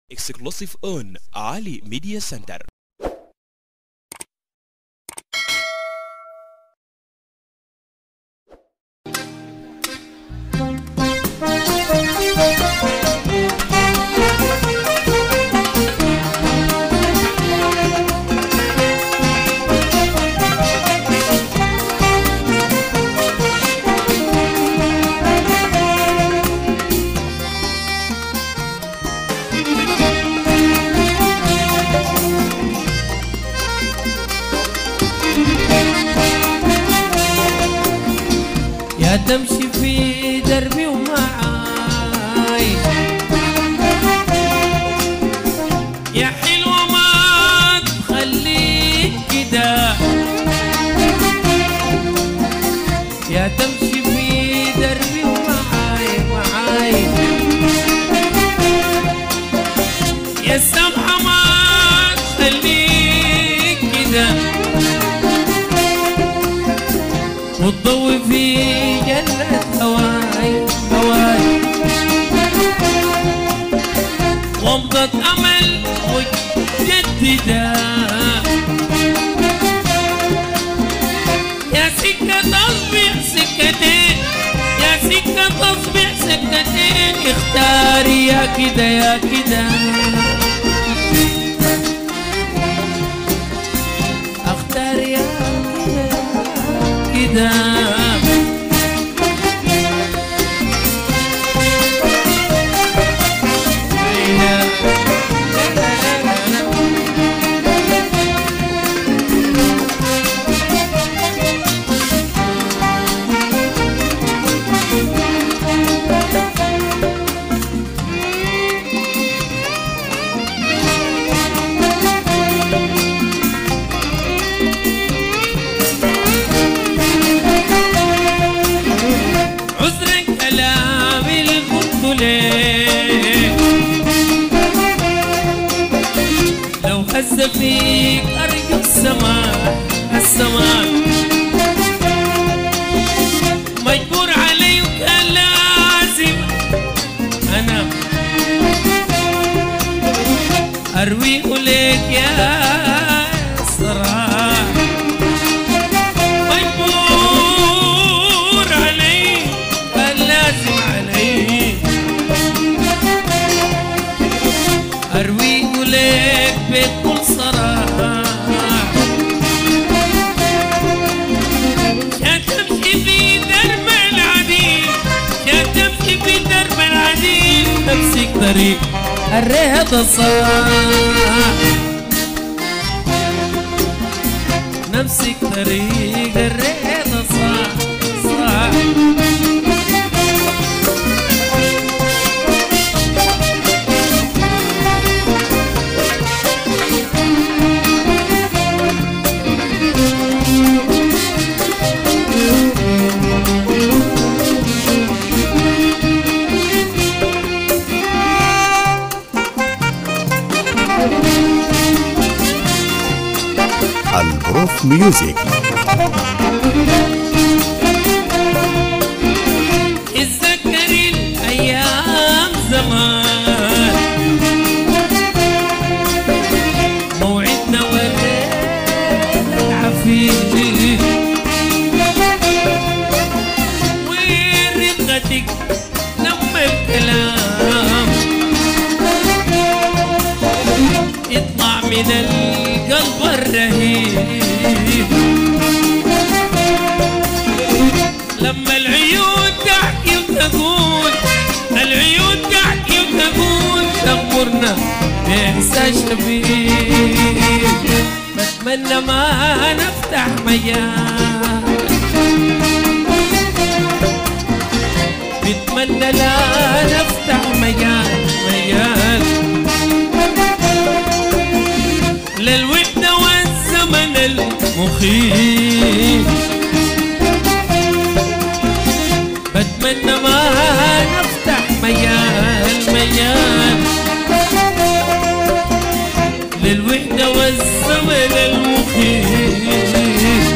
Exclusive on Ali Media Center. تمشي في دربي ومعاي يا حلوة ما تخليك كده، يا تمشي في دربي ومعاي يا سمحة ما تخليك كده، وتضوي في جنة هواي ومضة أمل متجددة، يا سكة تصبح سكتين، يا سكة تصبح سكتين، اختاري يا كده يا كده، اختاري يا كده لو هز فيك أرجو السماء مجبور علي وكان لازم أنا أرويه لك يا صراحة، مجبور علي كان لازم علي أرويه لك بكل صراحة، يا تمشي في درب العديد، يا تمشي في درب العديد، نمسك طريق الرهضة صح، نمسك طريق الرهضة صح البروف ميوزك. اتذكري الأيام زمان، موعدنا ورينا العفيف، ورقتك لما الكلام يطلع من القلب الرهيب، لما العيون تحكي وتقول، العيون تحكي وتقول، تغمرنا بإحساس شبيه، بتمنى ما نفتح مجال، بتمنى لا نفتح مجال للوحدة والزمن المخيف، بتمنى ما نفتح مجال للوحدة والزمن المخيف،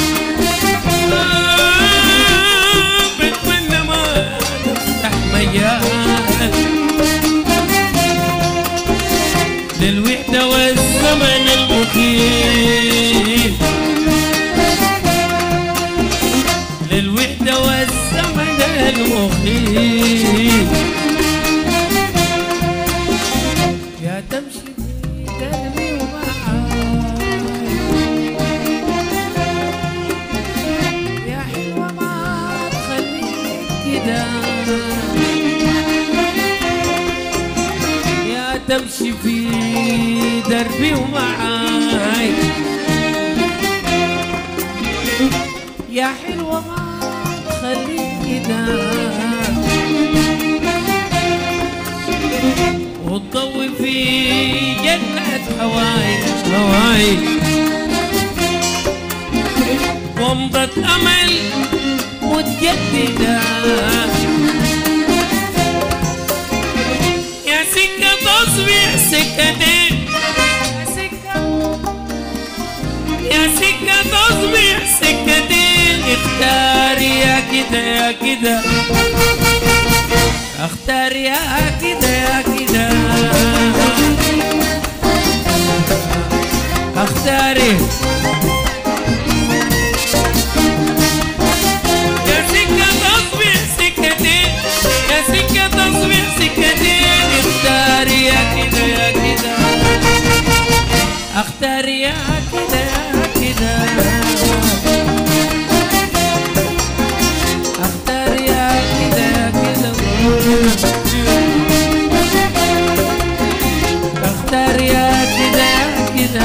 بتمنى ما نفتح مجال للوحدة والزمن المخيف، للوحدة والزمن المخيف. يا تمشي دربي ومعاي يا حلوة ما تخليك كده، يا تمشي في دربي ومعاي يا حلوة ما تخليك كده، وتضوي في جنة هواي هواي، ومضة أمل متجددة. يا سكة تصبح سكتين، يا سكة تصبح سكتين، اختاري يا كده يا كده، اختار يا كده يا كده، اختاري يا سكة تصبح سكتين، يا سكة تصبح سكتين، اختاري يا كده يا كده، اختاري يا كده يا كده، اختار يا كده يا كده، اختار يا كده يا كده.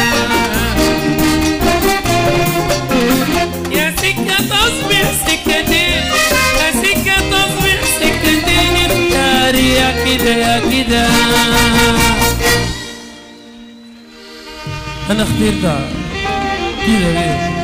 يا سكة تصبح سكتين، يا سكة تصبح سكتين، اختار يا كده يا كده. انا اخترتها كده ليه؟